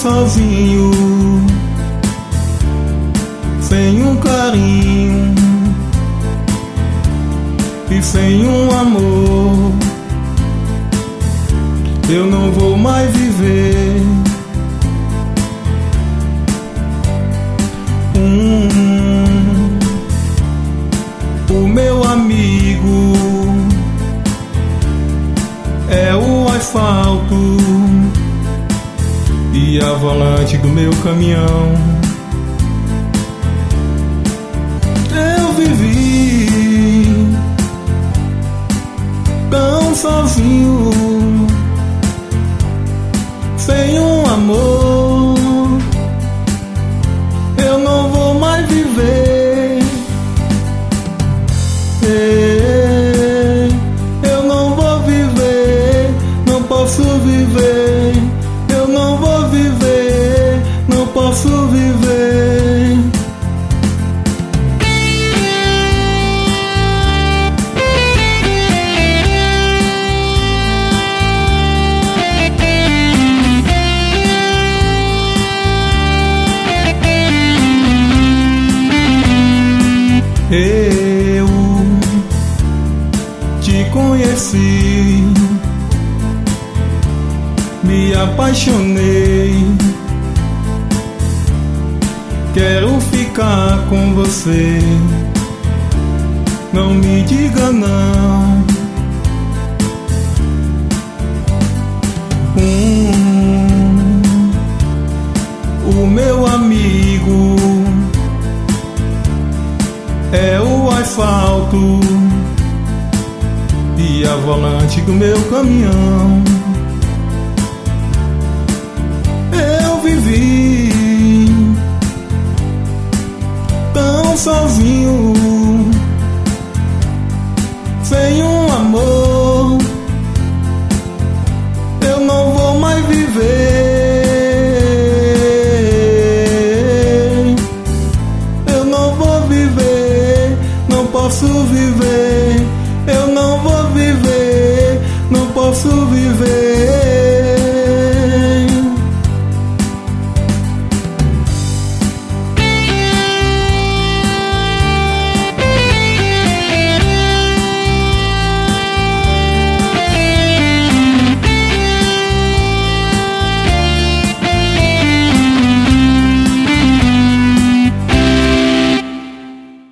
sozinho, sem um carinho e sem um amor. Eu não vou mais viver. O meu amigo é o asfalto e a volante do meu caminhão. Eu vivi tão sozinho, sem um amor. Eu não vou mais viver. Eu não vou viver, não posso viver. Eu não vou viver, não posso viver. Eu te conheci, me apaixonei, quero ficar com você. Não me diga não. O meu amigo é o asfalto e a volante do meu caminhão. Eu vivi tão sozinho, sem um amor. Eu não vou mais viver. Eu não vou viver, não posso viver.